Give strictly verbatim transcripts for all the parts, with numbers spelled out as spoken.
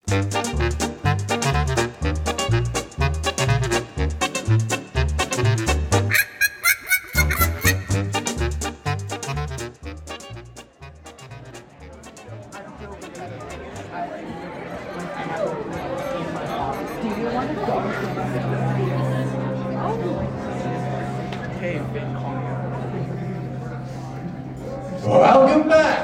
Welcome back!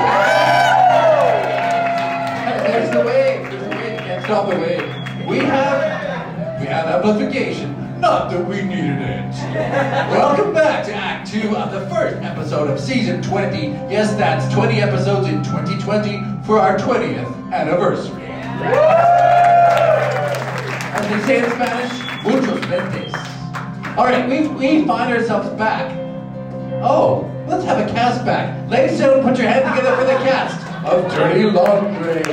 There's the wave. There's the wave. Can't stop the wave. We have, we have amplification. Not that we needed it. Welcome back to Act Two of the first episode of Season twenty. Yes, that's twenty episodes in twenty twenty for our twentieth anniversary. As they say in Spanish, muchos ventes. All right, we we find ourselves back. Oh. Let's have a cast back. Ladies and gentlemen, put your hands together for the cast of Dirty Laundry.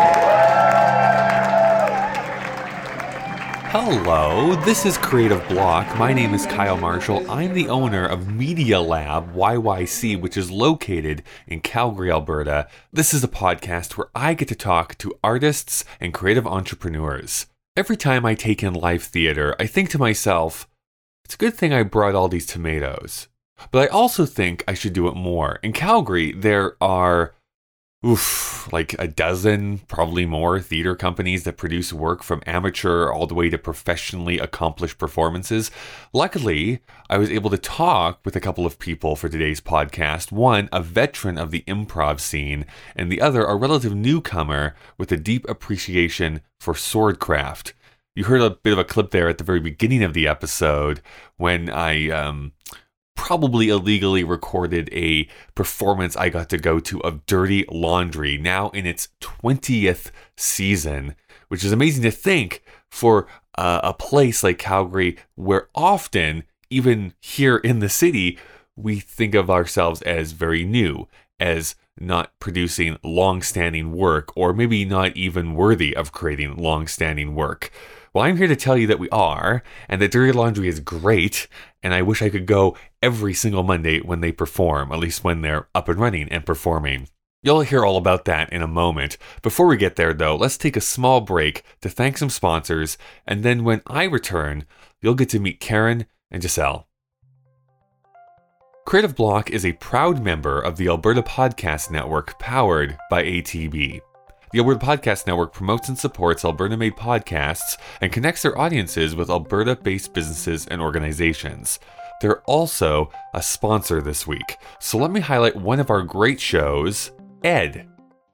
Hello, this is Creative Block. My name is Kyle Marshall. I'm the owner of Media Lab Y Y C, which is located in Calgary, Alberta. This is a podcast where I get to talk to artists and creative entrepreneurs. Every time I take in live theater, I think to myself, it's a good thing I brought all these tomatoes. But I also think I should do it more. In Calgary, there are, oof, like a dozen, probably more, theater companies that produce work from amateur all the way to professionally accomplished performances. Luckily, I was able to talk with a couple of people for today's podcast. One, a veteran of the improv scene, and the other, a relative newcomer with a deep appreciation for swordcraft. You heard a bit of a clip there at the very beginning of the episode when I, um... probably illegally recorded a performance I got to go to of Dirty Laundry, now in its twentieth season, which is amazing to think for uh, a place like Calgary, where often, even here in the city, we think of ourselves as very new, as not producing long-standing work, or maybe not even worthy of creating long-standing work. Well, I'm here to tell you that we are, and that Dirty Laundry is great, and I wish I could go every single Monday when they perform, at least when they're up and running and performing. You'll hear all about that in a moment. Before we get there, though, let's take a small break to thank some sponsors, and then when I return, you'll get to meet Karen and Giselle. Creative Block is a proud member of the Alberta Podcast Network, powered by A T B. The Alberta Podcast Network promotes and supports Alberta-made podcasts and connects their audiences with Alberta-based businesses and organizations. They're also a sponsor this week, so let me highlight one of our great shows, Ed.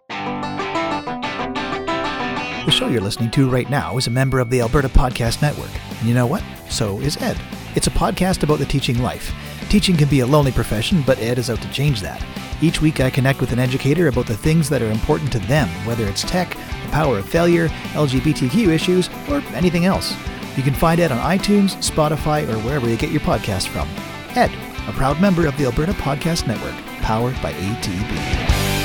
The show you're listening to right now is a member of the Alberta Podcast Network. And you know what? So is Ed. It's a podcast about the teaching life. Teaching can be a lonely profession, but Ed is out to change that. Each week I connect with an educator about the things that are important to them, whether it's tech, the power of failure, L G B T Q issues, or anything else. You can find Ed on iTunes, Spotify, or wherever you get your podcasts from. Ed, a proud member of the Alberta Podcast Network, powered by A T B.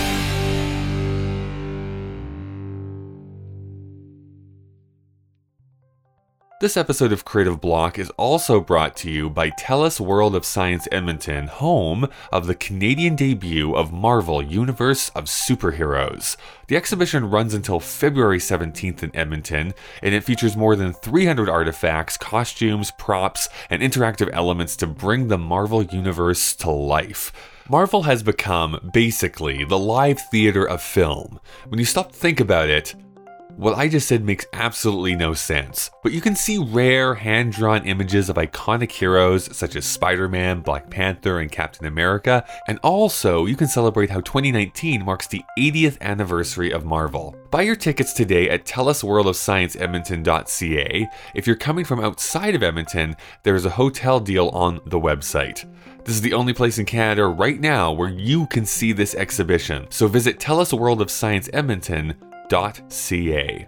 This episode of Creative Block is also brought to you by TELUS World of Science Edmonton, home of the Canadian debut of Marvel Universe of Superheroes. The exhibition runs until February seventeenth in Edmonton, and it features more than three hundred artifacts, costumes, props, and interactive elements to bring the Marvel Universe to life. Marvel has become, basically, the live theater of film. When you stop to think about it, what I just said makes absolutely no sense, but you can see rare, hand-drawn images of iconic heroes such as Spider-Man, Black Panther, and Captain America, and also you can celebrate how twenty nineteen marks the eightieth anniversary of Marvel. Buy your tickets today at telus world of science edmonton dot c a. If you're coming from outside of Edmonton, there is a hotel deal on the website. This is the only place in Canada right now where you can see this exhibition, so visit telus world of science edmonton dot c a.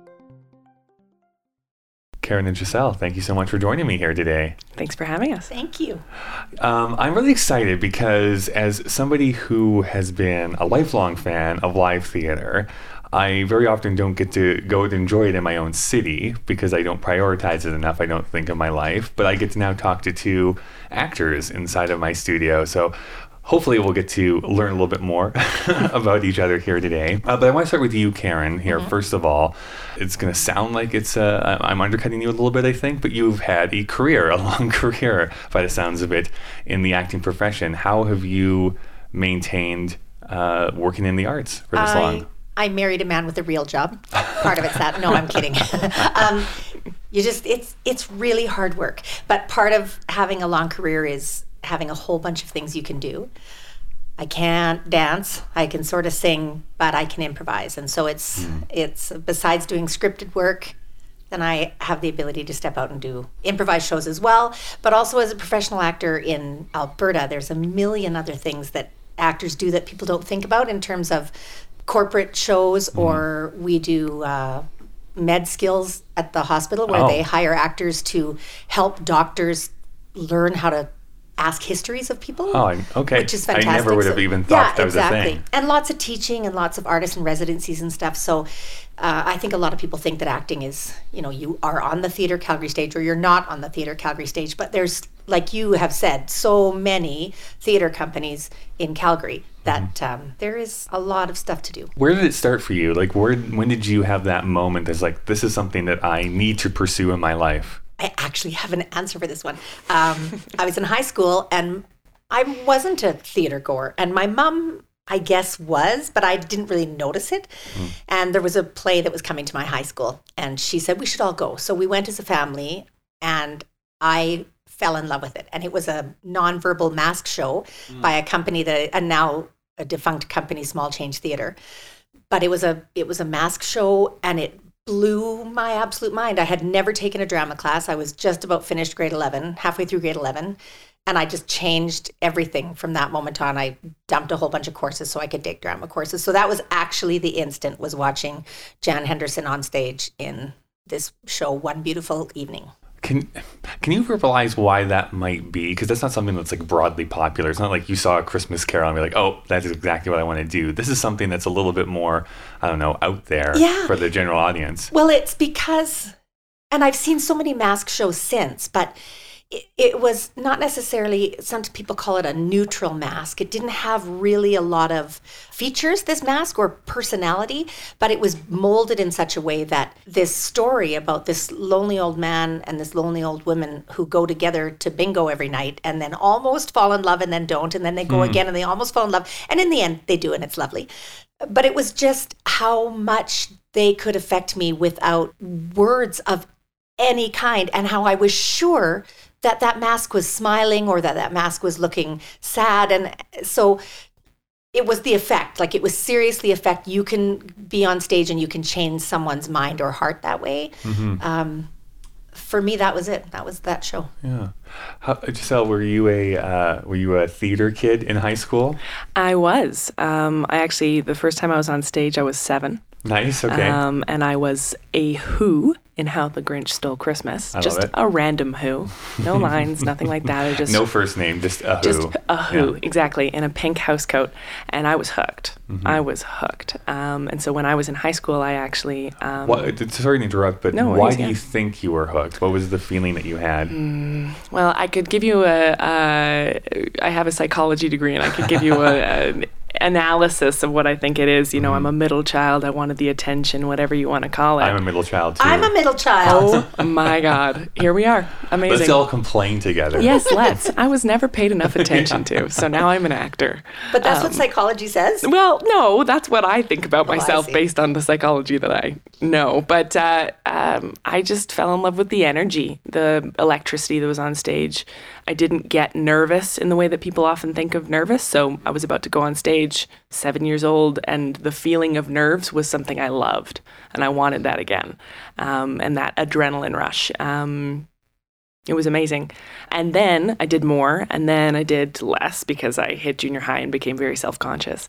Karen and Giselle, thank you so much for joining me here today. Thanks for having us. Thank you. Um, I'm really excited because as somebody who has been a lifelong fan of live theater, I very often don't get to go and enjoy it in my own city because I don't prioritize it enough, I don't think, of my life, but I get to now talk to two actors inside of my studio. So hopefully we'll get to learn a little bit more about each other here today. Uh, but I want to start with you, Karen, here. Mm-hmm. First of all, it's going to sound like it's uh, I'm undercutting you a little bit, I think, but you've had a career, a long career, by the sounds of it, in the acting profession. How have you maintained uh, working in the arts for this I, long? I married a man with a real job. Part of it's that. No, I'm kidding. um, you just, it's it's really hard work. But part of having a long career is having a whole bunch of things you can do. I can't dance. I can sort of sing, but I can improvise. And so it's mm. it's besides doing scripted work, then I have the ability to step out and do improvised shows as well. But also as a professional actor in Alberta, there's a million other things that actors do that people don't think about in terms of corporate shows, mm. or we do uh, med skills at the hospital where oh. they hire actors to help doctors learn how to ask histories of people. Oh, okay. Which is fantastic. I never would have so, even thought yeah, that was exactly. a thing. And lots of teaching and lots of artists and residencies and stuff. So uh, I think a lot of people think that acting is, you know, you are on the Theatre Calgary stage or you're not on the Theatre Calgary stage. But there's, like you have said, so many theatre companies in Calgary that mm-hmm. um, there is a lot of stuff to do. Where did it start for you? Like, where, when did you have that moment that's like, this is something that I need to pursue in my life? I actually have an answer for this one. Um, I was in high school and I wasn't a theater goer. And my mom, I guess, was, but I didn't really notice it. Mm. And there was a play that was coming to my high school. And she said, we should all go. So we went as a family and I fell in love with it. And it was a nonverbal mask show mm. by a company that, and now a defunct company, Small Change Theater. But it was a it was a mask show and it blew my absolute mind. I had never taken a drama class. I was just about finished grade eleven, halfway through grade eleven. And I just changed everything from that moment on. I dumped a whole bunch of courses so I could take drama courses. So that was actually the instant, was watching Jan Henderson on stage in this show, One Beautiful Evening. Can can you verbalize why that might be? Because that's not something that's like broadly popular. It's not like you saw A Christmas Carol and be like, oh, that's exactly what I want to do. This is something that's a little bit more, I don't know, out there yeah. for the general audience. Well, it's because, and I've seen so many mask shows since, but it, it was not necessarily, some people call it a neutral mask. It didn't have really a lot of features, this mask, or personality, but it was molded in such a way that this story about this lonely old man and this lonely old woman who go together to bingo every night and then almost fall in love and then don't, and then they go mm. again and they almost fall in love, and in the end they do, and it's lovely. But it was just how much they could affect me without words of any kind, and how I was sure that that mask was smiling or that that mask was looking sad. And so it was the effect, like it was seriously effect. You can be on stage and you can change someone's mind or heart that way. Mm-hmm. Um, for me, that was it. That was that show. Yeah. How, Giselle, were you a uh, were you a theater kid in high school? I was. Um, I actually, the first time I was on stage, I was seven. Nice. Okay. Um, and I was a Who in How the Grinch Stole Christmas. I just love it. a random Who. No lines, nothing like that. I just no first name, just a Who. Just a Who, yeah. exactly, in a pink house coat. And I was hooked. Mm-hmm. I was hooked. Um, and so when I was in high school, I actually... Um, what, sorry to interrupt, but no why worries, do yeah. you think you were hooked? What was the feeling that you had? Mm, well, I could give you a... Uh, I have a psychology degree, and I could give you a... a analysis of what I think it is. You know, mm. I'm a middle child. I wanted the attention, whatever you want to call it. I'm a middle child too. I'm a middle child. Oh my God. Here we are. Amazing. Let's all complain together. Yes, let's. I was never paid enough attention yeah. to, so now I'm an actor. But that's um, what psychology says? Well, no, that's what I think about oh, myself based on the psychology that I know. But uh, um, I just fell in love with the energy, the electricity that was on stage. I didn't get nervous in the way that people often think of nervous. So I was about to go on stage, seven years old, and the feeling of nerves was something I loved. And I wanted that again. Um, and that adrenaline rush. Um, it was amazing. And then I did more, and then I did less because I hit junior high and became very self-conscious.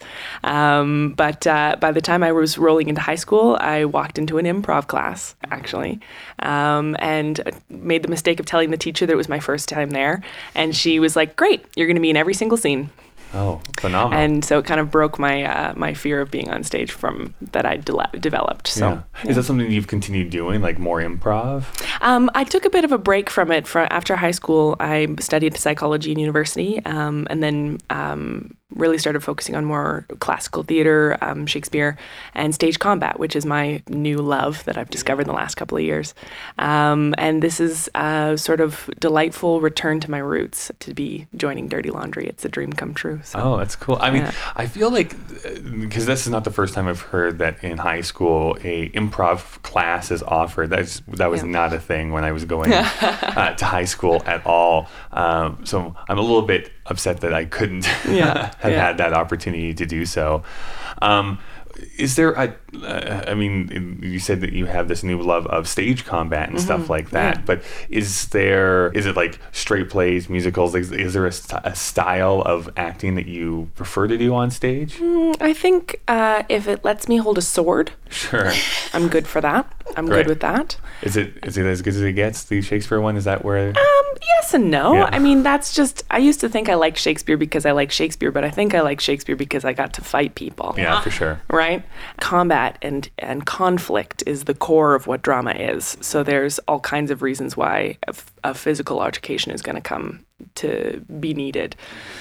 Um, but uh, by the time I was rolling into high school, I walked into an improv class, actually, um, and made the mistake of telling the teacher that it was my first time there. And she was like, great, you're going to be in every single scene. Oh, phenomenal. And so it kind of broke my uh, my fear of being on stage from that I de- developed. So, yeah. yeah. Is that something you've continued doing, like more improv? Um, I took a bit of a break from it. For, after high school, I studied psychology in university, um, and then um, really started focusing on more classical theater, um, Shakespeare, and stage combat, which is my new love that I've discovered in the last couple of years. Um, and this is a sort of delightful return to my roots, to be joining Dirty Laundry. It's a dream come true. So. Oh, that's cool. I mean, Yeah. I feel like, because this is not the first time I've heard that in high school a improv class is offered. That's that was Yeah. not a thing when I was going uh, to high school at all. Um, so I'm a little bit upset that I couldn't Yeah. have Yeah. had that opportunity to do so. Um, is there a, uh, I mean, you said that you have this new love of stage combat and stuff like that, yeah. but is there, is it like straight plays, musicals? Is, is there a, st- a style of acting that you prefer to do on stage? Mm, I think uh, if it lets me hold a sword, Sure. I'm good for that. I'm Right. good with that. Is it is it as good as it gets, the Shakespeare one? Is that where? Um, yes and no. Yeah. I mean, that's just, I used to think I liked Shakespeare because I like Shakespeare, but I think I like Shakespeare because I got to fight people. Yeah, for sure. Right? Combat and, and conflict is the core of what drama is. So there's all kinds of reasons why a, f- a physical altercation is going to come to be needed.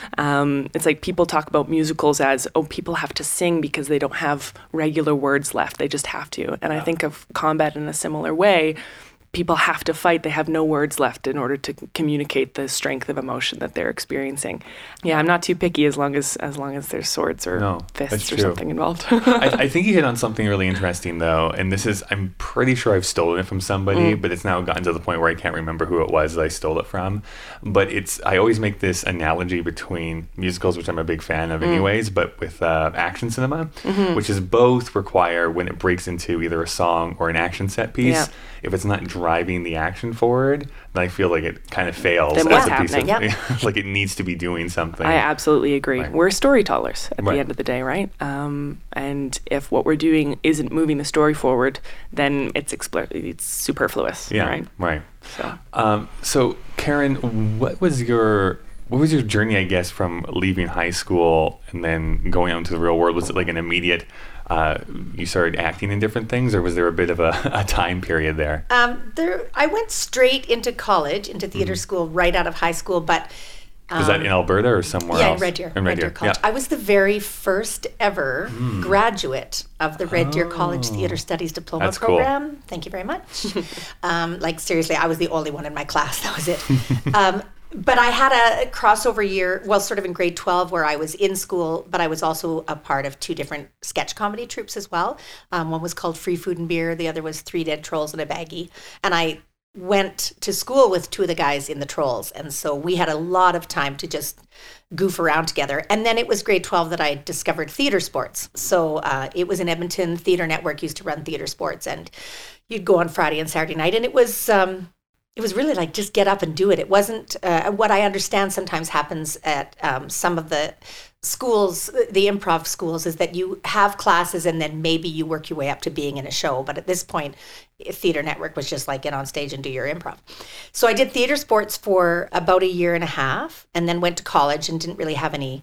Um, it's like people talk about musicals as, oh, people have to sing because they don't have regular words left. They just have to. And I think of combat in a similar way. People have to fight. They have no words left in order to communicate the strength of emotion that they're experiencing. Yeah, I'm not too picky as long as as long as there's swords or No, that's fists or true. something involved. I, I think you hit on something really interesting, though, and this is, I'm pretty sure I've stolen it from somebody, Mm. but it's now gotten to the point where I can't remember who it was that I stole it from. But it's, I always make this analogy between musicals, which I'm a big fan of anyways, but with uh, action cinema, which is both require, when it breaks into either a song or an action set piece, Yeah. if it's not driving the action forward, then I feel like it kind of fails Then as what's a piece happening? of, like it needs to be doing something. I absolutely agree. Right. We're storytellers at Right. the end of the day, right? Um, and if what we're doing isn't moving the story forward, then it's expl- it's superfluous, yeah, right? right. So. Um, so, Karen, what was your what was your journey, I guess, from leaving high school and then going out into the real world? Was it like an immediate, uh, you started acting in different things, or was there a bit of a, a time period there? Um, there, I went straight into college, into theater Mm-hmm. school right out of high school, but Was that in Alberta or somewhere yeah, else? in Red Deer. In Red Deer, College. yeah. I was the very first ever graduate of the Red Deer College Theatre Studies Diploma That's cool. program. Thank you very much. um, like, seriously, I was the only one in my class. That was it. um, but I had a crossover year, well, sort of in grade twelve, where I was in school, but I was also a part of two different sketch comedy troupes as well. Um, one was called Free Food and Beer. The other was Three Dead Trolls and a Baggie. And I went to school with two of the guys in the Trolls. And so we had a lot of time to just goof around together. And then it was grade twelve that I discovered theater sports. So uh, it was in Edmonton. Theater Network used to run theater sports. And you'd go on Friday and Saturday night. And it was... Um, It was really like just get up and do it. It wasn't uh, what I understand sometimes happens at um, some of the schools, the improv schools, is that you have classes and then maybe you work your way up to being in a show. But at this point, Theater Network was just like get on stage and do your improv. So I did theater sports for about a year and a half and then went to college and didn't really have any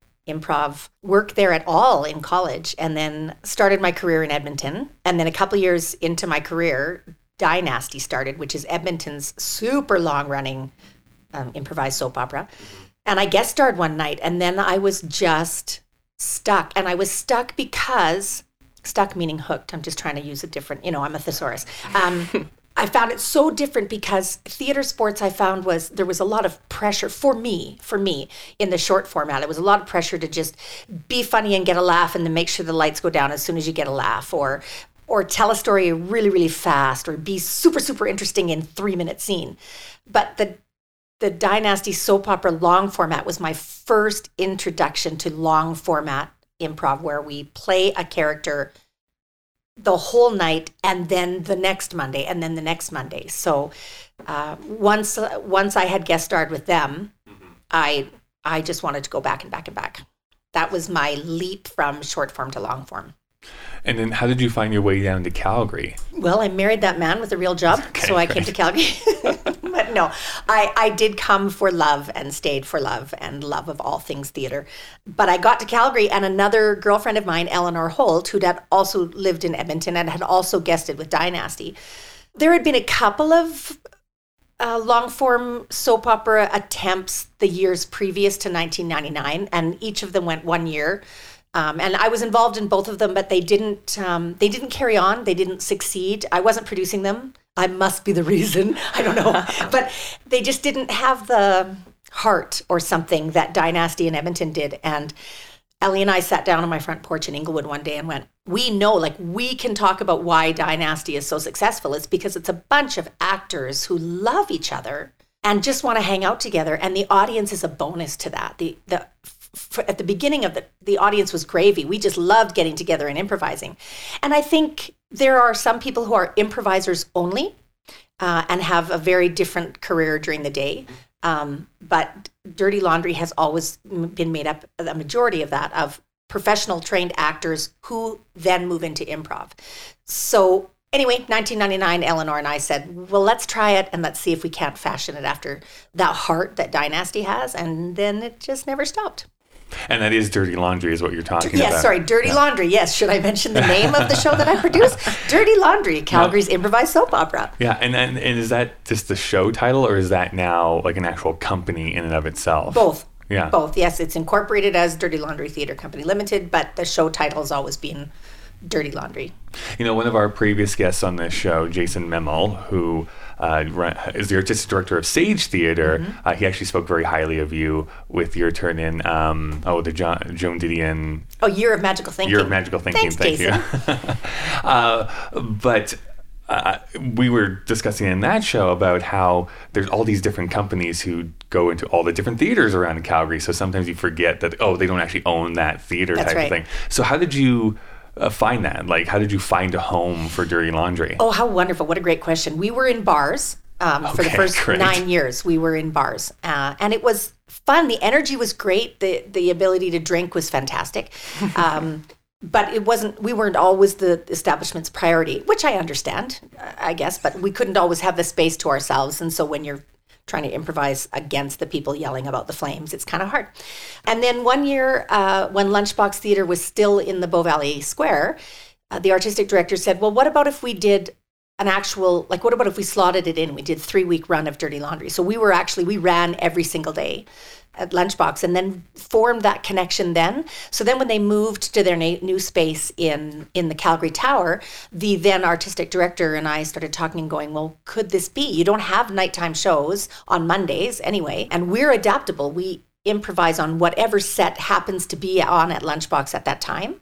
improv work there at all in college, and then started my career in Edmonton. And then a couple years into my career, Dynasty started, which is Edmonton's super long-running um, improvised soap opera. And I guest starred one night, and then I was just stuck. And I was stuck because, stuck meaning hooked. I'm just trying to use a different, you know, I'm a thesaurus. Um, I found it so different because theater sports, I found was, there was a lot of pressure for me, for me, in the short format. It was a lot of pressure to just be funny and get a laugh and then make sure the lights go down as soon as you get a laugh, or or tell a story really, really fast, or be super, super interesting in three-minute scene. But the the Dynasty soap opera long format was my first introduction to long format improv, where we play a character the whole night and then the next Monday and then the next Monday. So uh, once uh, once I had guest starred with them, I I just wanted to go back and back and back. That was my leap from short form to long form. And then how did you find your way down to Calgary? Well, I married that man with a real job, Okay, so I great. came to Calgary. But no, I, I did come for love and stayed for love and love of all things theater. But I got to Calgary, and another girlfriend of mine, Eleanor Holt, who had also lived in Edmonton and had also guested with Dynasty. There had been a couple of uh, long-form soap opera attempts the years previous to nineteen ninety-nine, and each of them went one year. Um, and I was involved in both of them, but they didn't. Um, they didn't carry on. They didn't succeed. I wasn't producing them. I must be the reason. I don't know, but they just didn't have the heart or something that Dynasty in Edmonton did. And Ellie and I sat down on my front porch in Inglewood one day and went, "We know, like, we can talk about why Dynasty is so successful. It's because it's a bunch of actors who love each other and just want to hang out together, and the audience is a bonus to that. The the For, at the beginning of the, the audience was gravy. We just loved getting together and improvising. And I think there are some people who are improvisers only uh, and have a very different career during the day. Um, but Dirty Laundry has always been made up, a majority of that, of professional trained actors who then move into improv. So anyway, nineteen ninety-nine, Eleanor and I said, well, let's try it and let's see if we can't fashion it after that heart that Dynasty has. And then it just never stopped. And that is Dirty Laundry is what you're talking yes, about. Yes, sorry, Dirty yeah. Laundry. Yes, should I mention the name of the show that I produce? Dirty Laundry, Calgary's no. improvised soap opera. Yeah, and, and and is that just the show title, or is that now like an actual company in and of itself? Both. Yeah. Both, yes. It's incorporated as Dirty Laundry Theatre Company Limited, but the show title has always been Dirty Laundry. You know, one of our previous guests on this show, Jason Memel, who uh, is the artistic director of Sage Theatre, mm-hmm. uh, he actually spoke very highly of you with your turn in, um, oh, the jo- Joan Didion. Oh, Year of Magical Thinking. Year of Magical Thinking, Thanks, thank Jason. you. uh, but uh, we were discussing in that show about how there's all these different companies who go into all the different theaters around Calgary, so sometimes you forget that, oh, they don't actually own that theater That's type right. of thing. So how did you... Uh, find that? Like, how did you find a home for Dirty Laundry? Oh, how wonderful. What a great question. We were in bars um, okay, for the first great. nine years. We were in bars. Uh, and it was fun. The energy was great. The the ability to drink was fantastic. Um, but it wasn't, we weren't always the establishment's priority, which I understand, I guess, but we couldn't always have the space to ourselves. And so when you're trying to improvise against the people yelling about the flames, it's kind of hard. And then one year, uh, when Lunchbox Theatre was still in the Bow Valley Square, uh, the artistic director said, well, what about if we did an actual, like, what about if we slotted it in? We did three-week run of Dirty Laundry. So we were actually, we ran every single day at Lunchbox and then formed that connection then. So then when they moved to their na- new space in, in the Calgary Tower, the then artistic director and I started talking and going, well, could this be? You don't have nighttime shows on Mondays anyway, and we're adaptable. We improvise on whatever set happens to be on at Lunchbox at that time.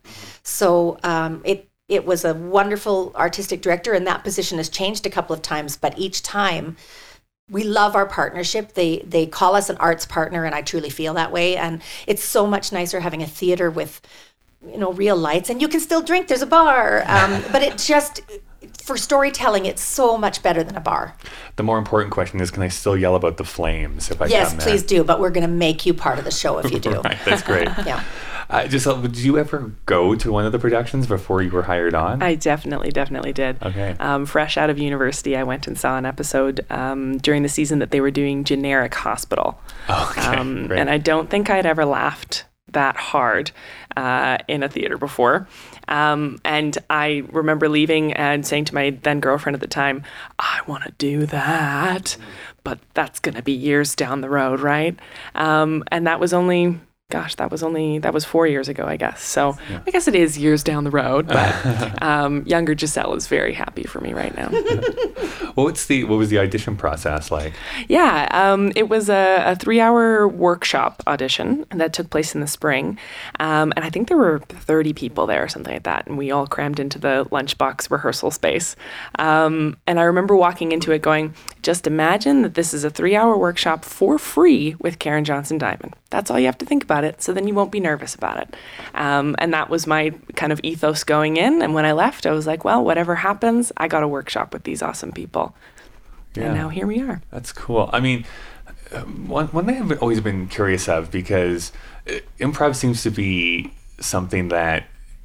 So um, it it was a wonderful artistic director, and that position has changed a couple of times, but each time we love our partnership. They they call us an arts partner, and I truly feel that way. And it's so much nicer having a theater with, you know, real lights, and you can still drink. There's a bar, um, but it just, for storytelling, it's so much better than a bar. The more important question is, can I still yell about the flames if I yes, come there? Yes, please do. But we're going to make you part of the show if you do. Right, that's great. Yeah. Uh, just, uh, did you ever go to one of the productions before you were hired on? I definitely, definitely did. Okay. Um, fresh out of university, I went and saw an episode um, during the season that they were doing Generic Hospital. Okay, um, great. And I don't think I'd ever laughed that hard uh, in a theater before. Um, and I remember leaving and saying to my then girlfriend at the time, I want to do that, but that's going to be years down the road, right? Um, and that was only... Gosh, that was only, that was four years ago, I guess. So yeah. I guess it is years down the road, but um, younger Giselle is very happy for me right now. Well, what's the, what was the audition process like? Yeah, um, it was a, a three-hour workshop audition that took place in the spring. Um, and I think there were thirty people there or something like that. And we all crammed into the Lunchbox rehearsal space. Um, and I remember walking into it going, just imagine that this is a three-hour workshop for free with Karen Johnson Diamond. That's all you have to think about it, so then you won't be nervous about it. Um, and that was my kind of ethos going in. And when I left, I was like, well, whatever happens, I got a workshop with these awesome people. Yeah. And now here we are. That's cool. I mean, one, one thing I've always been curious of, because improv seems to be something that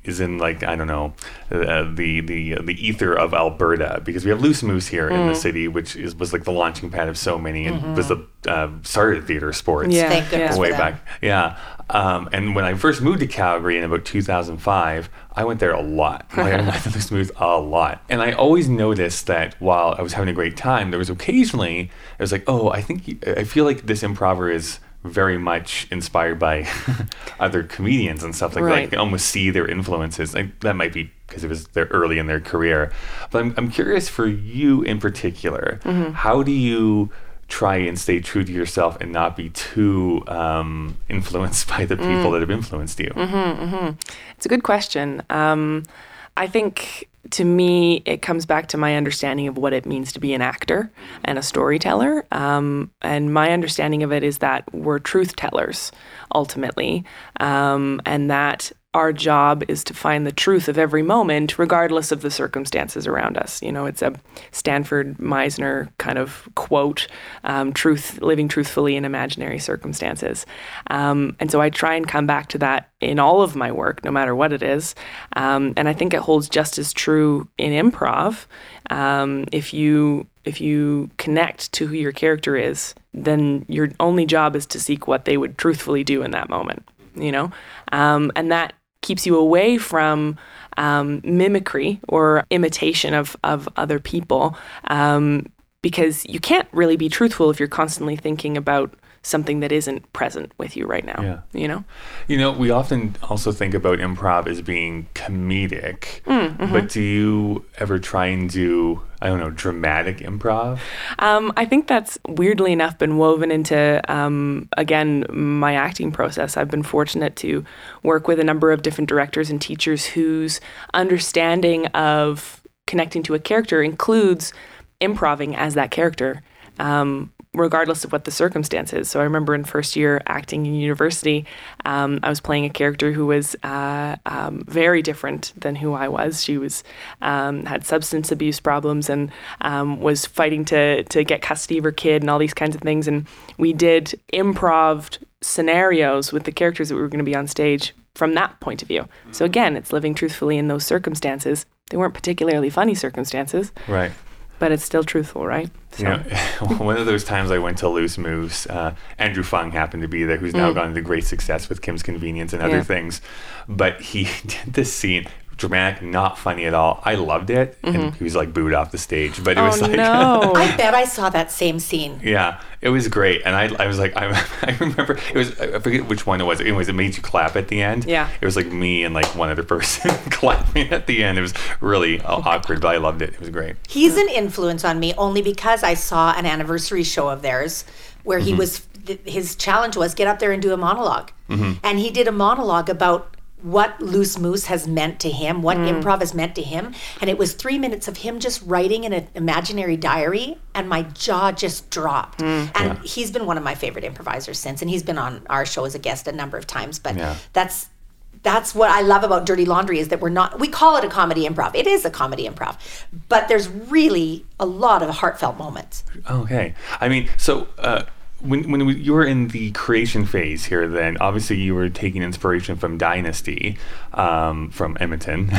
is in like, I don't know, uh, the the the ether of Alberta, because we have Loose Moose here mm. in the city, which is was like the launching pad of so many, and mm-hmm. was the uh, started theater sports yeah. Thank goodness way for back. Yeah. Um, and when I first moved to Calgary in about two thousand five, I went there a lot. Like, I went to Loose Moose a lot. And I always noticed that while I was having a great time, there was occasionally, I was like, oh, I think, I feel like this improver is very much inspired by other comedians and stuff like right. that. I can almost see their influences. Like, that might be because it was they're early in their career. But I'm, I'm curious for you in particular, mm-hmm. how do you try and stay true to yourself and not be too um, influenced by the people mm. that have influenced you? Mm-hmm, mm-hmm. It's a good question. Um, I think to me, it comes back to my understanding of what it means to be an actor and a storyteller. Um, and my understanding of it is that we're truth tellers, ultimately, um, and that our job is to find the truth of every moment, regardless of the circumstances around us. You know, it's a Stanford Meisner kind of quote, um, truth, living truthfully in imaginary circumstances. Um, and so I try and come back to that in all of my work, no matter what it is. Um, and I think it holds just as true in improv. Um, if you if you connect to who your character is, then your only job is to seek what they would truthfully do in that moment, you know? Um, and that keeps you away from um, mimicry or imitation of, of other people, um, because you can't really be truthful if you're constantly thinking about something that isn't present with you right now. Yeah. You know? You know, we often also think about improv as being comedic, mm, mm-hmm. but do you ever try and do, I don't know, dramatic improv? Um, I think that's weirdly enough been woven into, um, again, my acting process. I've been fortunate to work with a number of different directors and teachers whose understanding of connecting to a character includes improving as that character. Um, regardless of what the circumstance is. So I remember in first year acting in university, um, I was playing a character who was uh, um, very different than who I was. She was um, had substance abuse problems and um, was fighting to to get custody of her kid and all these kinds of things. And we did improv scenarios with the characters that we were going to be on stage from that point of view. So again, it's living truthfully in those circumstances. They weren't particularly funny circumstances. Right. But it's still truthful, right? So. You know, one of those times I went to Loose Moose, uh, Andrew Fung happened to be there, who's now mm. gone into great success with Kim's Convenience and other yeah. things. But he did this scene, dramatic, not funny at all. I loved it, mm-hmm. and he was like booed off the stage. But it oh, was like, no. I bet I saw that same scene. Yeah, it was great, and I, I was like, I, I remember it was, I forget which one it was. Anyways, it made you clap at the end. Yeah, it was like me and like one other person clapping at the end. It was really uh, awkward, but I loved it. It was great. He's an influence on me only because I saw an anniversary show of theirs where he mm-hmm. was. His challenge was get up there and do a monologue, mm-hmm. and he did a monologue about what Loose Moose has meant to him, what mm. improv has meant to him. And it was three minutes of him just writing in an imaginary diary, and my jaw just dropped. Mm. And yeah. he's been one of my favorite improvisers since, and he's been on our show as a guest a number of times. But yeah. that's that's what I love about Dirty Laundry is that we're not, we call it a comedy improv. It is a comedy improv, but there's really a lot of heartfelt moments. Okay. I mean, so... Uh, When when you were in the creation phase here, then obviously you were taking inspiration from Dynasty, um, from Edmonton.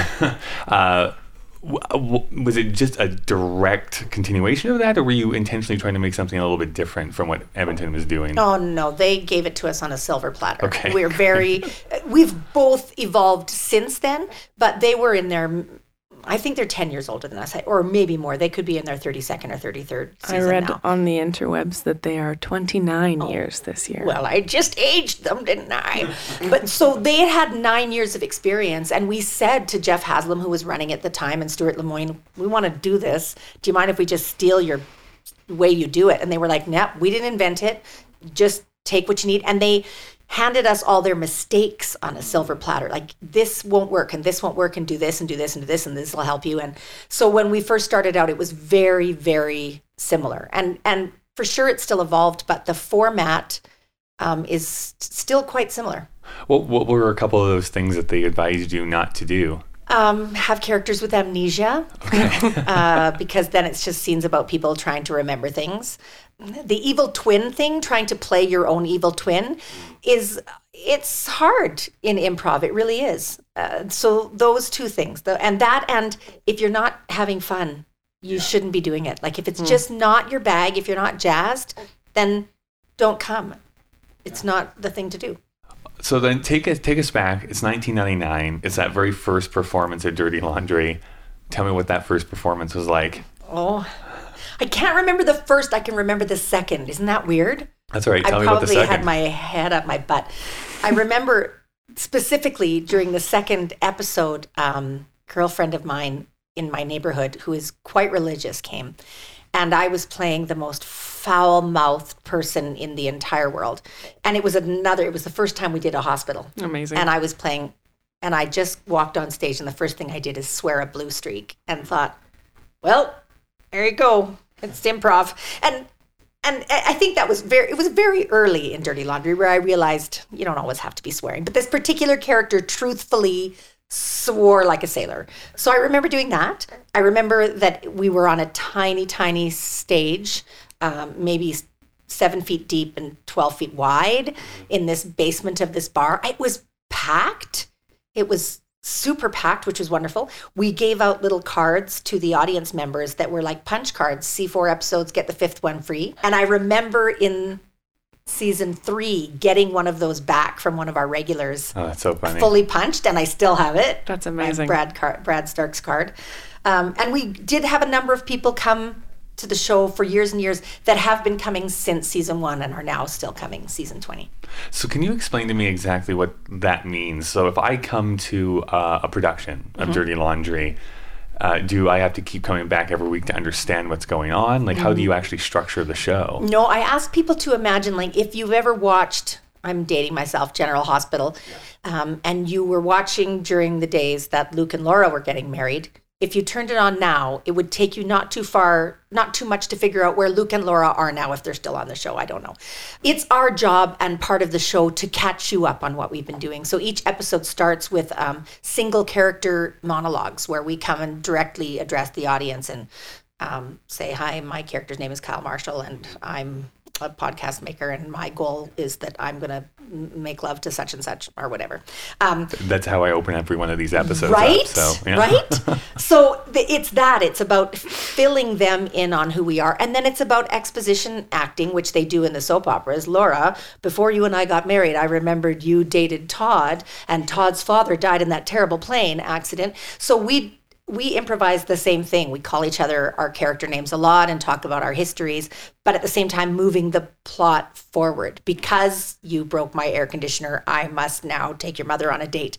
uh, w- w- was it just a direct continuation of that, or were you intentionally trying to make something a little bit different from what Edmonton was doing? Oh no, they gave it to us on a silver platter. Okay. We're very, we've both evolved since then, but they were in their. I think they're ten years older than us, or maybe more. They could be in their thirty-second or thirty-third season I read now. On the interwebs that they are twenty-nine oh, years this year. Well, I just aged them, didn't I? But so they had had nine years of experience, and we said to Jeff Haslam, who was running at the time, and Stuart Lemoyne, we want to do this. Do you mind if we just steal your way you do it? And they were like, nah, we didn't invent it. Just take what you need. And they handed us all their mistakes on a silver platter. Like, this won't work, and this won't work, and do this, and do this, and do this, and this will help you. And so when we first started out, it was very, very similar. And and for sure it's still evolved, but the format um, is still quite similar. What, what were a couple of those things that they advised you not to do? Um, have characters with amnesia, Okay. uh, because then it's just scenes about people trying to remember things. The evil twin thing, trying to play your own evil twin, is it's hard in improv. It really is. Uh, so those two things, the, and that, and if you're not having fun, you yeah. shouldn't be doing it. Like if it's mm. just not your bag, if you're not jazzed, then don't come. It's not the thing to do. So then take us take us back. It's nineteen ninety-nine. It's that very first performance at Dirty Laundry. Tell me what that first performance was like. Oh, I can't remember the first. I can remember the second. Isn't that weird? That's all right. Tell I me about the probably second. had my head up my butt. I remember specifically during the second episode, um, a girlfriend of mine in my neighborhood who is quite religious came. And I was playing the most foul-mouthed person in the entire world. And it was another, it was the first time we did a hospital. Amazing. And I was playing, and I just walked on stage, and the first thing I did is swear a blue streak and thought, well, there you go. It's improv. And and I think that was very, it was very early in Dirty Laundry where I realized you don't always have to be swearing. But this particular character truthfully swore like a sailor. So I remember doing that. I remember that we were on a tiny, tiny stage, um, maybe seven feet deep and twelve feet wide in this basement of this bar. It was packed. It was super packed, which was wonderful. We gave out little cards to the audience members that were like punch cards. See four episodes, get the fifth one free. And I remember in season three getting one of those back from one of our regulars. Oh, that's so funny. Fully punched, and I still have it. That's amazing. Brad Car- Brad Stark's card. Um, and we did have a number of people come to the show for years and years that have been coming since season one and are now still coming season twenty. So can you explain to me exactly what that means? So if I come to uh, a production of mm-hmm. Dirty Laundry, Uh, do I have to keep coming back every week to understand what's going on? Like, how do you actually structure the show? No, I ask people to imagine, like, if you've ever watched, I'm dating myself, General Hospital, um, and you were watching during the days that Luke and Laura were getting married, if you turned it on now, it would take you not too far, not too much to figure out where Luke and Laura are now, if they're still on the show. I don't know. It's our job and part of the show to catch you up on what we've been doing. So each episode starts with um, single character monologues where we come and directly address the audience and um, say, hi, my character's name is Kyle Marshall, and I'm a podcast maker, and my goal is that I'm going to make love to such and such or whatever. Um, That's how I open every one of these episodes. Right? Up, so, yeah. Right? So the, it's that. It's about filling them in on who we are. And then it's about exposition acting, which they do in the soap operas. Laura, before you and I got married, I remembered you dated Todd, and Todd's father died in that terrible plane accident. So we We improvise the same thing. We call each other our character names a lot and talk about our histories, but at the same time moving the plot forward. Because you broke my air conditioner, I must now take your mother on a date.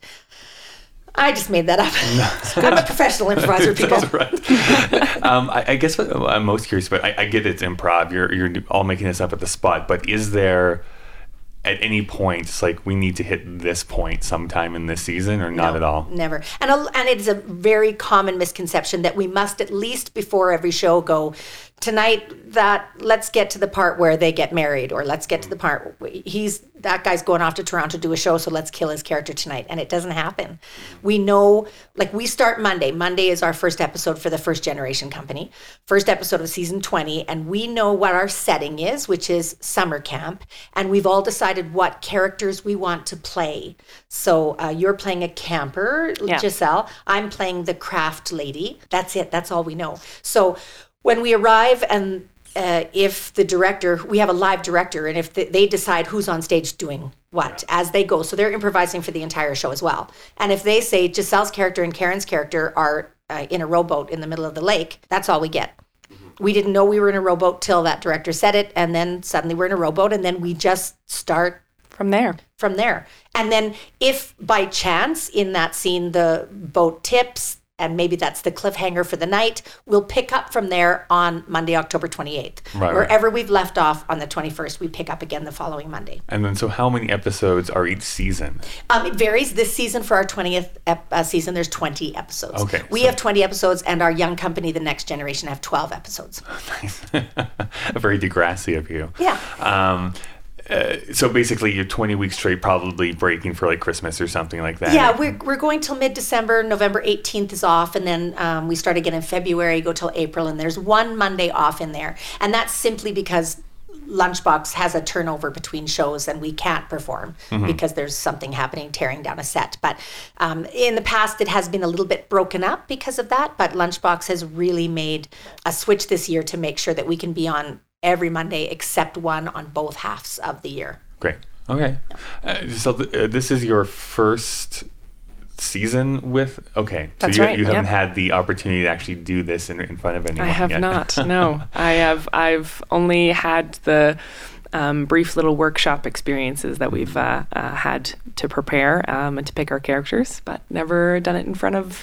I just made that up. No. I'm a professional improviser, people. That's right. um, I, I guess what I'm most curious about, I, I get it's improv. You're you're all making this up at the spot, but is there at any point, it's like we need to hit this point sometime in this season, or not no, at all? Never. And a, and it's a very common misconception that we must at least before every show go, tonight that let's get to the part where they get married, or let's get to the part he's that guy's going off to Toronto to do a show, so let's kill his character tonight. And it doesn't happen. We know, like we start Monday. Monday is our first episode for the First Generation Company, first episode of season twenty, and we know what our setting is, which is summer camp, and we've all decided what characters we want to play. So uh, you're playing a camper, yeah. Giselle. I'm playing the craft lady. That's it. That's all we know. So when we arrive, and uh, if the director, we have a live director, and if the, they decide who's on stage doing what as they go, so they're improvising for the entire show as well. And if they say Giselle's character and Karen's character are uh, in a rowboat in the middle of the lake, that's all we get. Mm-hmm. We didn't know we were in a rowboat till that director said it, and then suddenly we're in a rowboat, and then we just start from there. From there. And then if by chance in that scene the boat tips, and maybe that's the cliffhanger for the night, we'll pick up from there on Monday, October twenty-eighth. Right, Wherever right. we've left off on the twenty-first, we pick up again the following Monday. And then, so how many episodes are each season? Um, it varies. This season, for our twentieth ep- uh, season, there's twenty episodes. Okay. We so. have twenty episodes, and our young company, The Next Generation, have twelve episodes. Nice. Very Degrassi of you. Yeah. Um, uh, so basically you're twenty weeks straight, probably breaking for like Christmas or something like that. Yeah, we're, we're going till mid-December. November eighteenth is off, and then um, we start again in February, go till April, and there's one Monday off in there. And that's simply because Lunchbox has a turnover between shows and we can't perform mm-hmm. because there's something happening, tearing down a set. But um, in the past, it has been a little bit broken up because of that. But Lunchbox has really made a switch this year to make sure that we can be on every Monday except one on both halves of the year. Great. Okay. Uh, so th- uh, this is your first season with okay That's so you, right. you haven't yep. had the opportunity to actually do this in, in front of anyone I have yet. not no I have I've only had the um, brief little workshop experiences that we've uh, uh, had to prepare um, and to pick our characters, but never done it in front of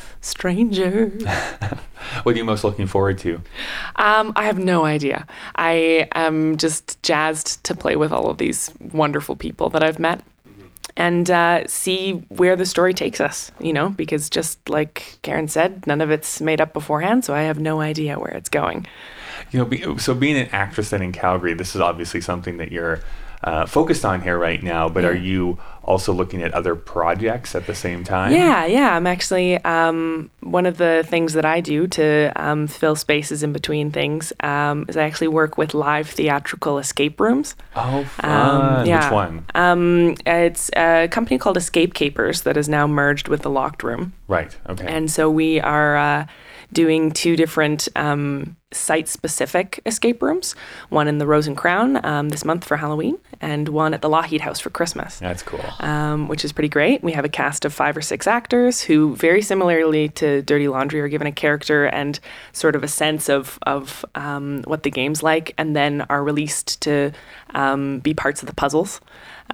strangers. What are you most looking forward to? Um, I have no idea. I am just jazzed to play with all of these wonderful people that I've met and uh, see where the story takes us, you know, because just like Karen said, none of it's made up beforehand, so I have no idea where it's going. You know, be, so being an actress then in Calgary, this is obviously something that you're uh, focused on here right now, but yeah. are you also looking at other projects at the same time? Yeah, yeah. I'm actually, um, one of the things that I do to um, fill spaces in between things um, is I actually work with live theatrical escape rooms. Oh, fun. Um, yeah. Which one? Um, it's a company called Escape Capers that is now merged with The Locked Room. Right, okay. And so we are uh, doing two different um, site-specific escape rooms, one in the Rose and Crown um, this month for Halloween, and one at the Lougheed House for Christmas. That's cool. Um, which is pretty great. We have a cast of five or six actors who, very similarly to Dirty Laundry, are given a character and sort of a sense of, of um, what the game's like, and then are released to um, be parts of the puzzles.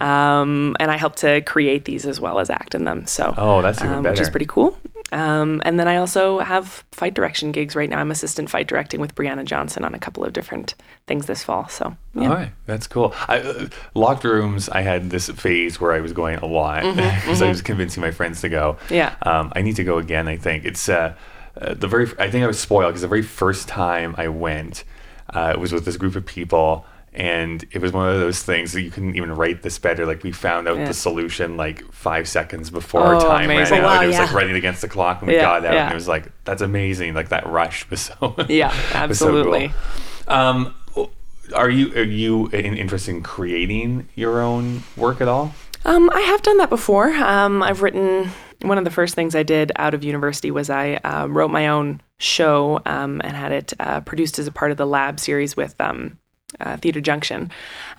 Um, and I help to create these as well as act in them. So, oh, that's even um, better. Which is pretty cool. Um, and then I also have fight direction gigs right now. I'm assistant fight directing with Brianna Johnson on a couple of different things this fall. So, yeah. All right, that's cool. I, uh, locked rooms, I had this phase where I was going a lot because mm-hmm, mm-hmm. I was convincing my friends to go. Yeah. Um, I need to go again, I think. It's uh, uh, the very, I think I was spoiled because the very first time I went, uh, it was with this group of people. And it was one of those things that you couldn't even write this better. Like we found out yeah. the solution like five seconds before oh, our time amazing. ran out. Wow, and it was yeah. like running against the clock, and we yeah, got out, yeah. and it was like that's amazing. Like that rush was so yeah, absolutely. was so cool. Um, are you are you in, interested in creating your own work at all? Um, I have done that before. Um, I've written. One of the first things I did out of university was I uh, wrote my own show um, and had it uh, produced as a part of the Lab series with. Um, Uh, Theatre Junction.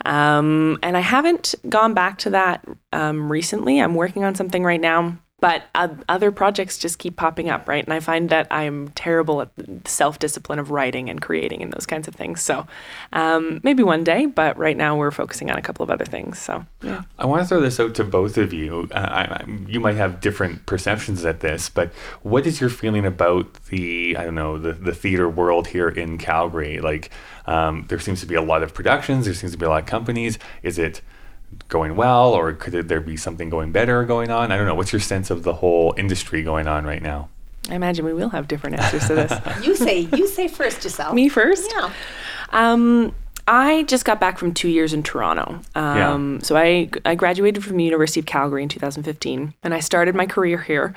Um, and I haven't gone back to that um, recently. I'm working on something right now, but uh, other projects just keep popping up, right? And I find that I'm terrible at the self-discipline of writing and creating and those kinds of things. So um, maybe one day, but right now we're focusing on a couple of other things. So yeah. I want to throw this out to both of you. Uh, I, I, you might have different perceptions at this, but what is your feeling about the, I don't know, the, the theater world here in Calgary? Like, Um, there seems to be a lot of productions. There seems to be a lot of companies. Is it going well, or could there be something going better going on? I don't know. What's your sense of the whole industry going on right now? I imagine we will have different answers to this. You say, you say first, Giselle. Me first? Yeah. Um, I just got back from two years in Toronto. Um, yeah. So I, I graduated from the University of Calgary in two thousand fifteen, and I started my career here.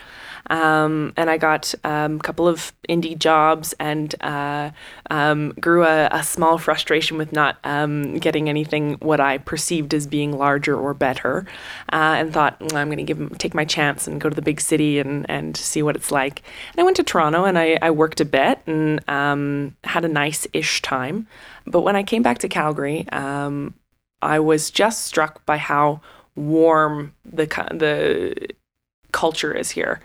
Um, and I got um, a couple of indie jobs and uh, um, grew a, a small frustration with not um, getting anything what I perceived as being larger or better, uh, and thought, well, I'm going to give take my chance and go to the big city and, and see what it's like. And I went to Toronto and I, I worked a bit and um, had a nice-ish time. But when I came back to Calgary, um, I was just struck by how warm the the culture is here.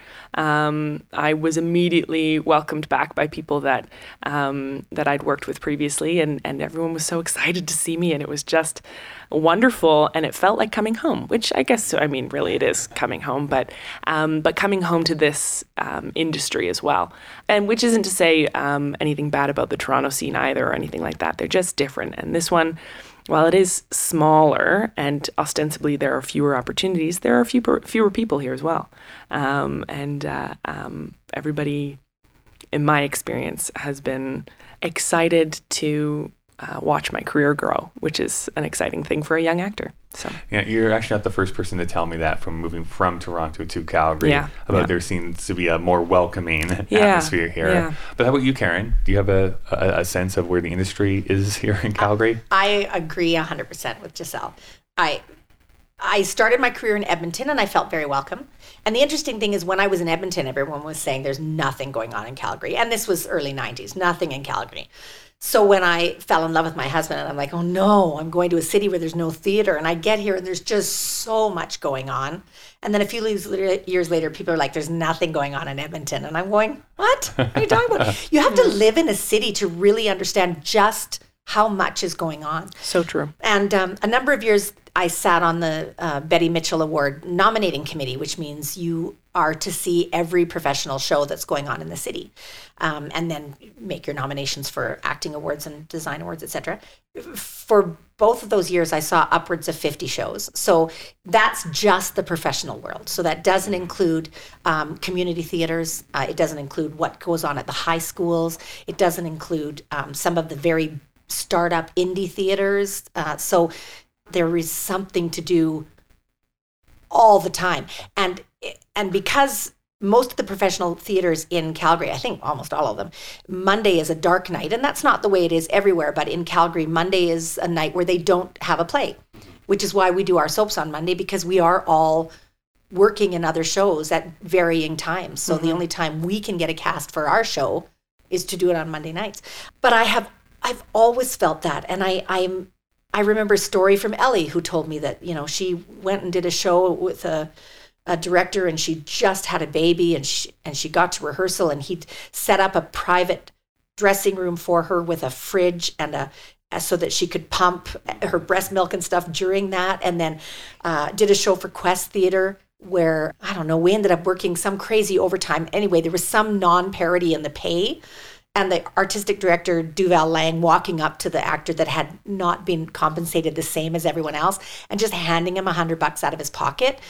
Um, I was immediately welcomed back by people that um, that I'd worked with previously, and, and everyone was so excited to see me, and it was just wonderful, and it felt like coming home, which I guess, I mean, really it is coming home, but um, but coming home to this um, industry as well, and which isn't to say um, anything bad about the Toronto scene either or anything like that. They're just different, and this one, while it is smaller and ostensibly there are fewer opportunities, there are fewer, fewer people here as well. Um, and uh, um, everybody, in my experience, has been excited to uh, watch my career grow, which is an exciting thing for a young actor. So yeah, you're actually not the first person to tell me that from moving from Toronto to Calgary yeah, about yeah. there seems to be a more welcoming yeah, atmosphere here. Yeah. But how about you, Karen? Do you have a, a, a sense of where the industry is here in Calgary? I agree one hundred percent with Giselle. I I started my career in Edmonton and I felt very welcome. And the interesting thing is when I was in Edmonton, everyone was saying there's nothing going on in Calgary. And this was early nineties, nothing in Calgary. So when I fell in love with my husband and I'm like, oh no, I'm going to a city where there's no theater. And I get here and there's just so much going on. And then a few years later, people are like, there's nothing going on in Edmonton. And I'm going, what? What are you talking about? You have to live in a city to really understand just how much is going on. So true. And um, a number of years, I sat on the uh, Betty Mitchell Award nominating committee, which means you are to see every professional show that's going on in the city, um, and then make your nominations for acting awards and design awards, et cetera. For both of those years, I saw upwards of fifty shows. So that's just the professional world. So that doesn't include um, community theaters. Uh, it doesn't include what goes on at the high schools. It doesn't include um, some of the very startup indie theaters. Uh, so there is something to do all the time. And and because most of the professional theaters in Calgary, I think almost all of them, Monday is a dark night. And that's not the way it is everywhere. But in Calgary, Monday is a night where they don't have a play, which is why we do our soaps on Monday, because we are all working in other shows at varying times. So mm-hmm. the only time we can get a cast for our show is to do it on Monday nights. But I have, I've always felt that. And I, I'm, I remember a story from Ellie who told me that, you know, she went and did a show with a, a director and she just had a baby and she, and she got to rehearsal and he'd set up a private dressing room for her with a fridge and a, so that she could pump her breast milk and stuff during that. And then uh, did a show for Quest Theatre where, I don't know, we ended up working some crazy overtime. Anyway, there was some non-parity in the pay. And the artistic director, Duval Lang, walking up to the actor that had not been compensated the same as everyone else and just handing him a hundred bucks out of his pocket.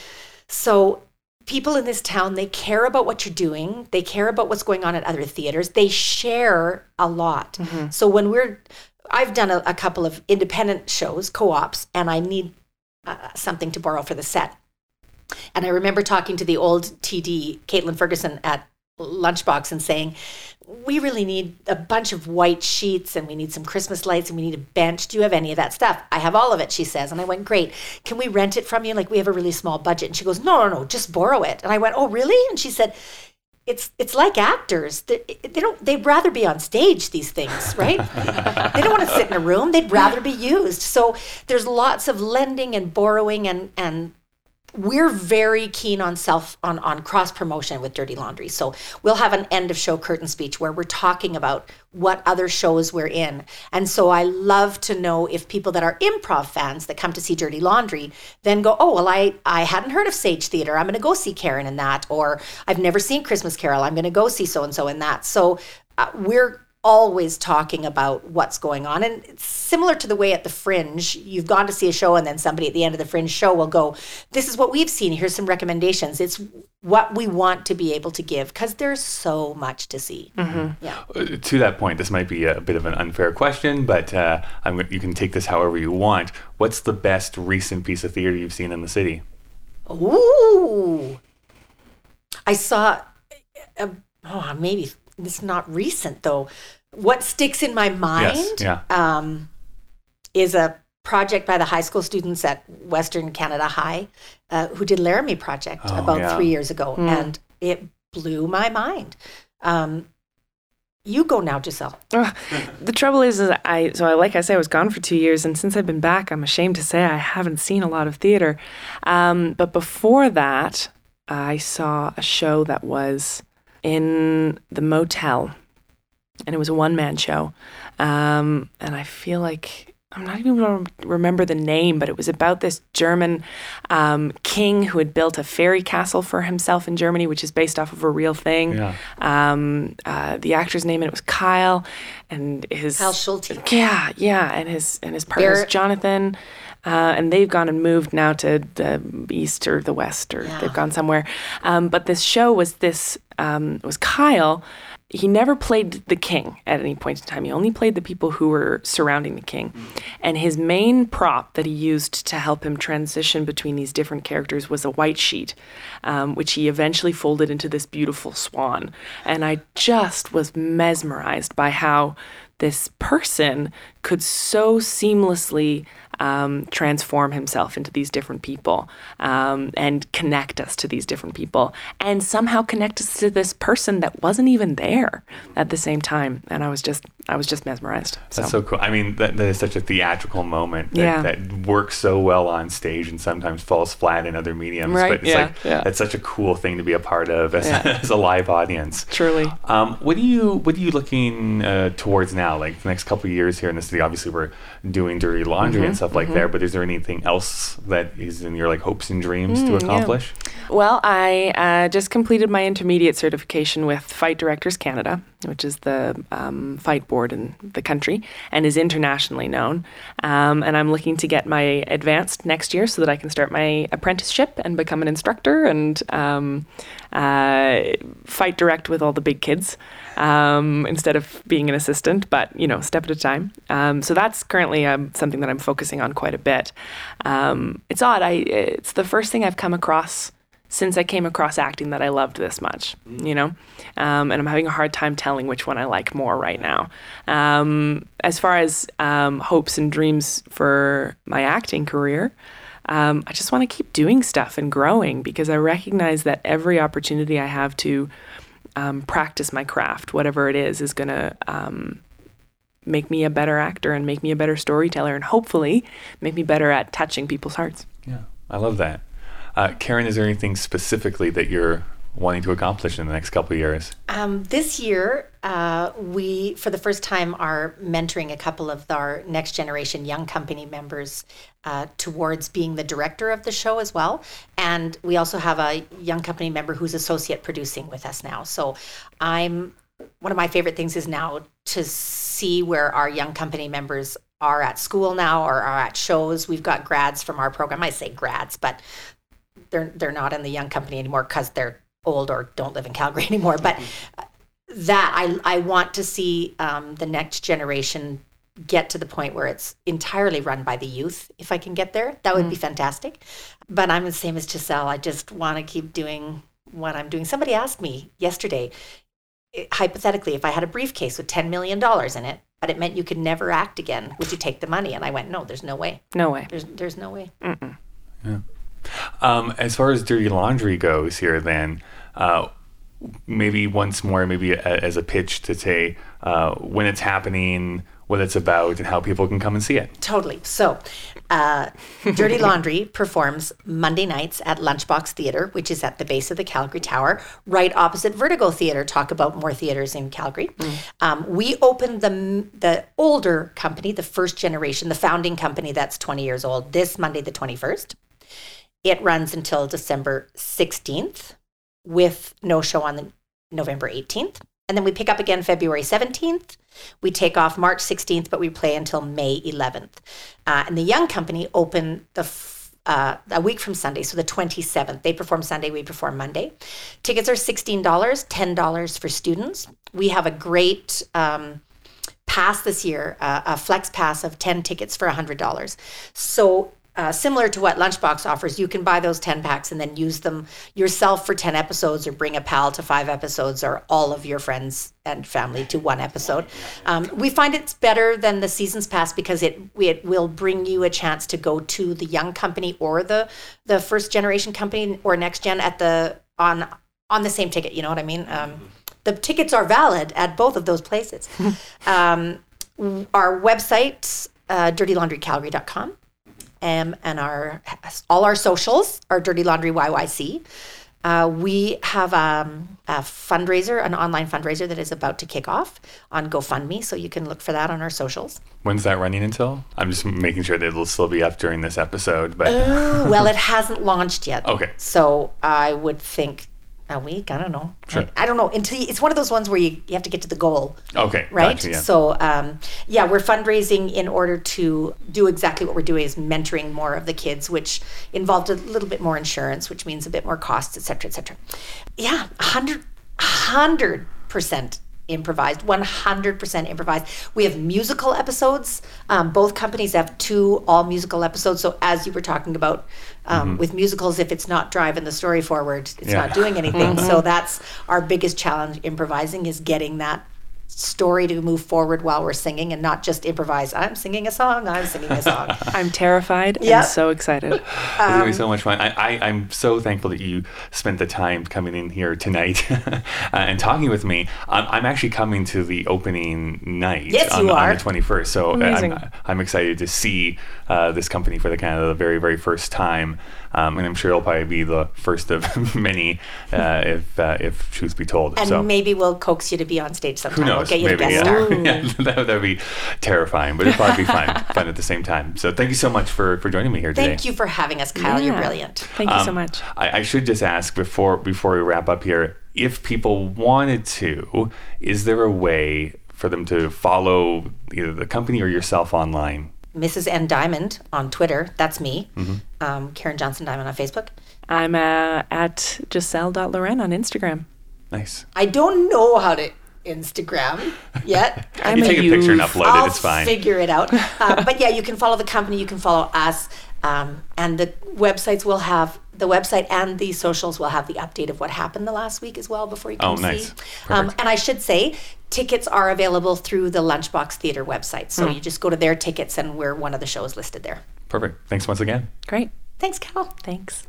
So people in this town, they care about what you're doing. They care about what's going on at other theaters. They share a lot. Mm-hmm. So when we're, I've done a, a couple of independent shows, co-ops, and I need uh, something to borrow for the set. And I remember talking to the old T D, Caitlin Ferguson, at Lunchbox and saying, we really need a bunch of white sheets and we need some Christmas lights and we need a bench. Do you have any of that stuff? I have all of it, she says. And I went, great. Can we rent it from you? Like, we have a really small budget. And she goes, no, no, no, just borrow it. And I went, oh, really? And she said, it's it's like actors. They, they don't, they'd rather be on stage, these things, right? They don't want to sit in a room. They'd rather be used. So there's lots of lending and borrowing, and and we're very keen on self on, on cross promotion with Dirty Laundry. So we'll have an end of show curtain speech where we're talking about what other shows we're in. And so I love to know if people that are improv fans that come to see Dirty Laundry then go, oh, well, I, I hadn't heard of Sage Theatre. I'm going to go see Karen in that. Or I've never seen Christmas Carol. I'm going to go see so-and-so in that. So uh, we're always talking about what's going on. And it's similar to the way at the Fringe, you've gone to see a show and then somebody at the end of the Fringe show will go, this is what we've seen. Here's some recommendations. It's what we want to be able to give because there's so much to see. Mm-hmm. Yeah. Uh, to that point, this might be a bit of an unfair question, but uh, I'm, you can take this however you want. What's the best recent piece of theater you've seen in the city? Ooh. I saw, uh, oh, maybe it's not recent though. What sticks in my mind yes, yeah. um, is a project by the high school students at Western Canada High uh, who did Laramie Project oh, about yeah. three years ago. Mm. And it blew my mind. Um, you go now, Giselle. Uh, the trouble is, is I, so I, like I said, I was gone for two years. And since I've been back, I'm ashamed to say I haven't seen a lot of theater. Um, but before that, I saw a show that was in the motel, and it was a one-man show, um, and I feel like I'm not even going to remember the name, but it was about this German um, king who had built a fairy castle for himself in Germany, which is based off of a real thing. Yeah. Um, uh, the actor's name, and it was Kyle, and his Kyle Schulte. Yeah, yeah, and his and his partner's Barrett. Jonathan. Uh, and they've gone and moved now to the east or the west, or yeah. they've gone somewhere. Um, but this show was this um, was Kyle he never played the king at any point in time. He only played the people who were surrounding the king. And his main prop that he used to help him transition between these different characters was a white sheet, um, which he eventually folded into this beautiful swan. And I just was mesmerized by how this person could so seamlessly um, transform himself into these different people um, and connect us to these different people and somehow connect us to this person that wasn't even there at the same time. And I was just, I was just mesmerized. So. That's so cool. I mean, that, that is such a theatrical moment that, Yeah. that works so well on stage and sometimes falls flat in other mediums. Right, But it's yeah, like, yeah. that's such a cool thing to be a part of as, Yeah. as a live audience. Truly. Um, what are you What are you looking uh, towards now? Like the next couple of years here in the city. Obviously, we're doing Dirty Laundry Mm-hmm, and stuff like that. But is there anything else that is in your like hopes and dreams Mm, to accomplish? Well, I uh, just completed my intermediate certification with Fight Directors Canada, which is the um, fight board in the country and is internationally known. Um, and I'm looking to get my advanced next year so that I can start my apprenticeship and become an instructor and um, uh, fight direct with all the big kids um, instead of being an assistant, but, you know, step at a time. Um, so that's currently um, something that I'm focusing on quite a bit. Um, it's odd. I It's the first thing I've come across since I came across acting that I loved this much, you know? Um, and I'm having a hard time telling which one I like more right now. Um, as far as um, hopes and dreams for my acting career, um, I just want to keep doing stuff and growing because I recognize that every opportunity I have to um, practice my craft, whatever it is, is going to um, make me a better actor and make me a better storyteller and hopefully make me better at touching people's hearts. Yeah, I love that. Uh, Karen, is there anything specifically that you're wanting to accomplish in the next couple of years? Um, this year, uh, we, for the first time, are mentoring a couple of our next generation young company members uh, towards being the director of the show as well. And we also have a young company member who's associate producing with us now. So I'm, one of my favorite things is now to see where our young company members are at school now or are at shows. We've got grads from our program. I say grads, but they're they're not in the young company anymore because they're old or don't live in Calgary anymore. But that I I want to see um, the next generation get to the point where it's entirely run by the youth. If I can get there, that would mm. be fantastic. But I'm the same as Giselle. I just want to keep doing what I'm doing. Somebody asked me yesterday, hypothetically, if I had a briefcase with ten million dollars in it, but it meant you could never act again, would you take the money? And I went, no, there's no way. No way. There's there's no way. Mm-mm. Yeah. Um, as far as Dirty Laundry goes here, then, uh, maybe once more, maybe a, as a pitch to say uh, when it's happening, what it's about, and how people can come and see it. Totally. So, uh, Dirty Laundry performs Monday nights at Lunchbox Theatre, which is at the base of the Calgary Tower, right opposite Vertigo Theatre. Talk about more theatres in Calgary. Mm. Um, we opened the the older company, the first generation, the founding company that's twenty years old, this Monday the twenty-first. It runs until December sixteenth with no show on the November eighteenth. And then we pick up again February seventeenth. We take off March sixteenth, but we play until May eleventh. Uh, and the young company open the f- uh, a week from Sunday, so the twenty-seventh. They perform Sunday, we perform Monday. Tickets are sixteen dollars, ten dollars for students. We have a great um, pass this year, uh, a flex pass of ten tickets for one hundred dollars. So Uh, similar to what Lunchbox offers, you can buy those ten packs and then use them yourself for ten episodes or bring a pal to five episodes or all of your friends and family to one episode. Um, we find it's better than the Seasons Pass because it it will bring you a chance to go to the young company or the the first generation company or next gen at the on on the same ticket. You know what I mean? Um, the tickets are valid at both of those places. um, our website, uh, dirty laundry calgary dot com. Um, and our all our socials are Dirty Laundry Y Y C. Uh, we have um, a fundraiser, an online fundraiser that is about to kick off on GoFundMe, so you can look for that on our socials. When's that running until? I'm just making sure that it'll still be up during this episode. But uh, well, it hasn't launched yet. Okay. So I would think a week. I don't know. Sure. I, I don't know. Until it's one of those ones where you, you have to get to the goal. Okay. Right. Gotcha, yeah. So um, yeah, we're fundraising in order to do exactly what we're doing is mentoring more of the kids, which involved a little bit more insurance, which means a bit more costs, et cetera, et cetera. Yeah, a hundred, hundred percent improvised, one hundred percent improvised. We have musical episodes. Um, both companies have two all musical episodes. So as you were talking about um, mm-hmm. with musicals, if it's not driving the story forward, it's yeah. not doing anything. Mm-hmm. So that's our biggest challenge improvising, is getting that story to move forward while we're singing and not just improvise. I'm singing a song, I'm singing a song. I'm terrified yep. and so excited. It's going to be so much fun. I, I, I'm so thankful that you spent the time coming in here tonight uh, and talking with me. I'm, I'm actually coming to the opening night yes, on, you are. on the twenty-first. So Amazing. I'm, I'm excited to see uh, this company for the kind of the very, very first time. Um, and I'm sure it'll probably be the first of many, uh, if uh, if truth be told. And so. maybe we'll coax you to be on stage sometime. Who knows? We'll get you maybe, to guest yeah. star. yeah, that would be terrifying, but it'd probably be fun, fun at the same time. So thank you so much for, for joining me here today. Thank you for having us, Kyle. Yeah. You're brilliant. Thank you um, so much. I, I should just ask before before we wrap up here, if people wanted to, is there a way for them to follow either the company or yourself online? Missus N Diamond on Twitter. That's me. Mm-hmm. Um, Karen Johnson Diamond on Facebook. I'm uh, at Giselle dot Loren on Instagram. Nice. I don't know how to Instagram yet. I'm you take a, a picture and upload I'll it. It's fine. Figure it out. uh, but yeah, you can follow the company. You can follow us, um, and the websites will have the website and the socials will have the update of what happened the last week as well before you can oh, see. Nice. Um, and I should say, tickets are available through the Lunchbox Theatre website. So mm. you just go to their tickets, and we're one of the shows listed there. Perfect. Thanks once again. Great. Thanks, Cal. Thanks.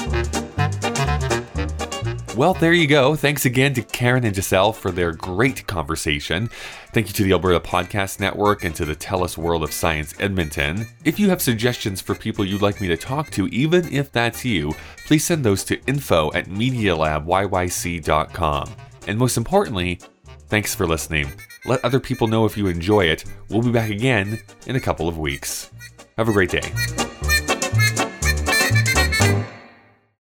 Well, there you go. Thanks again to Karen and Giselle for their great conversation. Thank you to the Alberta Podcast Network and to the TELUS World of Science Edmonton. If you have suggestions for people you'd like me to talk to, even if that's you, please send those to info at media lab y y c dot com. And most importantly, thanks for listening. Let other people know if you enjoy it. We'll be back again in a couple of weeks. Have a great day.